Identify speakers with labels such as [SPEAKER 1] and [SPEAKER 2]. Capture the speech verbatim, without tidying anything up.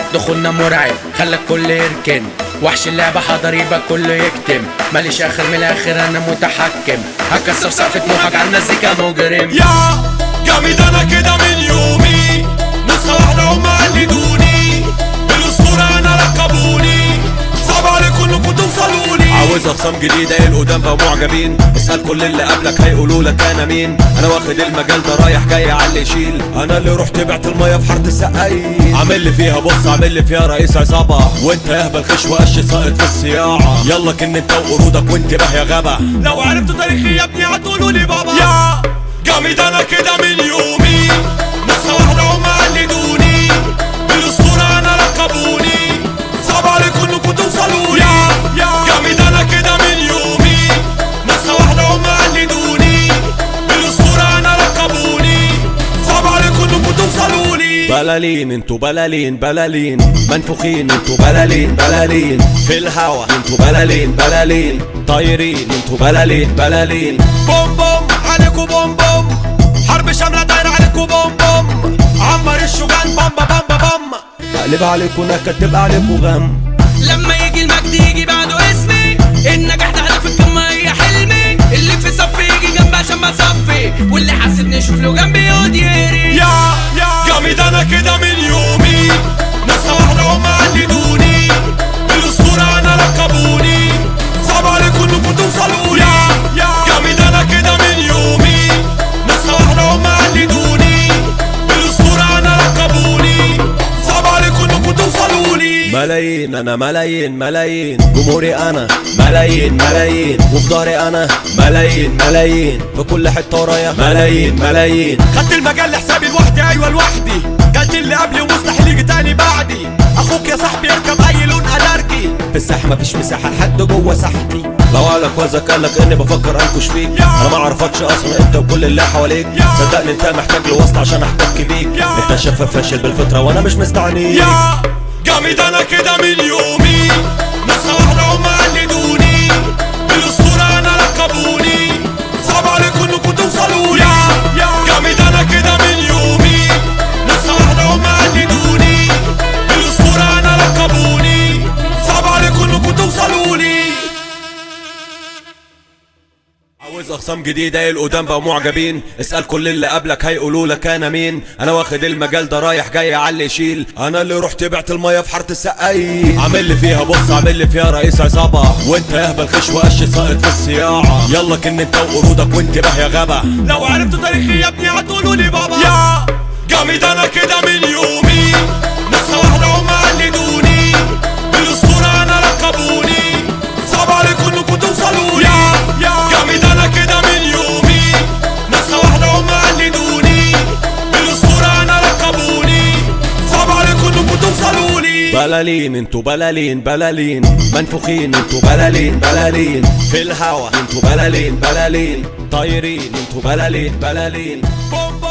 [SPEAKER 1] دخولنا مرعب خلى الكل يركن، وحش اللعبة حضر يبقى كله يكتم، ماليش اخر من الاخر انا متحكم، هكسر سقف طموحك على المزيكا مجرم.
[SPEAKER 2] يا جامد انا كده من يومي، نسخة واحدة هما قلدوني، بالاسطورة انا ركبوني، صعب عليكم انكم توصلوني.
[SPEAKER 3] عاوز اخصام جديدة القدام بقوا معجبين، اسأل كل اللي قبلك هيقولوا لك انا مين، انا واخد المجال ده رايح جاي على اللي يشيل، انا اللي رحت بعت المية في حارة السقايين، عامل لي فيها بص عامل لي فيها رئيس عصابة، وانت يهبل خش وقش ساقط في الصياعة، يلا كن انت وقرودك وانتباه يا غابة،
[SPEAKER 2] لو عرفتوا تاريخي يا ابني هتقولوا لي بابا. يا جامد انا كده من يومي، نسخة واحدة هما قلدوني، بالاسطورة انا ركبوني، صعب عليكم انكم توصلوني. يا جامد انا كده من يومي، نسخة واحدة هما قلدوني، بالاسطورة انا ركبوني، صعب عليكم انكم توصلوني.
[SPEAKER 3] بلالين انتوا بلالين بلالين منفوخين انتوا بلالين بلالين في الهوا انتوا بلالين بلالين طايرين انتوا بلالين بلالين.
[SPEAKER 2] بوم بوم عليكوا بوم بوم، حرب شاملة دايرة عليكوا بوم بوم، عمر الشجان بامبا بامبا بام،
[SPEAKER 3] اقلب عليكوا نكد تبقى عليكوا غم،
[SPEAKER 4] لما يجي المجد يجي بعده اسمي، النجاح ده هدف القمة هي حلمي، اللي في صفي يجي جنبي عشان بصفي، واللي حاسدني يشوف له جنبي يقعد يهري.
[SPEAKER 2] يا يا جامد انا كده من يومي، نسخة واحدة هما قلدوني، بالاسطورة انا ركبوني، صعب عليكم انكم توصلوني. يا جامد انا كده من يومي، نسخة واحدة هما قلدوني، بالاسطورة انا ركبوني، صعب عليكم انكم توصلوني.
[SPEAKER 3] ملايين انا ملايين ملايين جمهوري انا ملايين ملايين وفي ضهري انا ملايين ملايين في كل حته ورايا ملايين ملايين.
[SPEAKER 2] خدت المجال لحسابي لوحدي ايوه لوحدي، قلت اللي قبلي ومستحيل يجي تاني بعدي، اخوك يا صاحبي يركب اي لون الرجي،
[SPEAKER 3] في الساحه مفيش مساحه لحد جوه ساحتي، لو قالك وزك قالك اني بفكر انكش فيك، انا ما اعرفكش اصلا انت وكل اللي حواليك، صدقني انت محتاج لواسطه عشان احتك بيك، انت شفاف فاشل بالفطره وانا مش مستعنيك.
[SPEAKER 2] يا جامد انا كده من يومي، نسخة واحدة هما قلدوني، بالاسطورة انا ركبوني، صعب عليكم انكم توصلوني. يا جامد انا كده من يومي، نسخة واحدة هما قلدوني، بالاسطورة انا ركبوني، صعب عليكم انكم توصلوني.
[SPEAKER 3] عاوز اخصام جديدة القدام بقوا معجبين، اسأل كل اللي قبلك هيقولوا لك انا مين، انا واخد المجال ده رايح جاي على اللي يشيل، انا اللي رحت بعت المية في حارة السقايين، عامل لي فيها بص عامل لي فيها رئيس عصابة، وانت يهبل خش وقش ساقط في الصياعة، يلا كن انت وقرودك وانتباه يا غابة،
[SPEAKER 2] لو عرفتوا تاريخي يا ابني هتقولوا لي بابا. يا جامد انا كده من يومي، نسخة واحدة هما قلدوني، بالاسطورة انا ركبوني، صعب عليكم انكم توصلوني. يا جامد انا كده من يومي، نسخة واحدة هما قلدوني، بالاسطورة انا ركبوني، صعب عليكم انكم توصلوني.
[SPEAKER 3] بلالين انتوا بلالين بلالين منفوخين انتوا بلالين بلالين في الهوا انتوا بلالين بلالين طايرين انتوا بلالين بلالين.
[SPEAKER 2] بوم بوم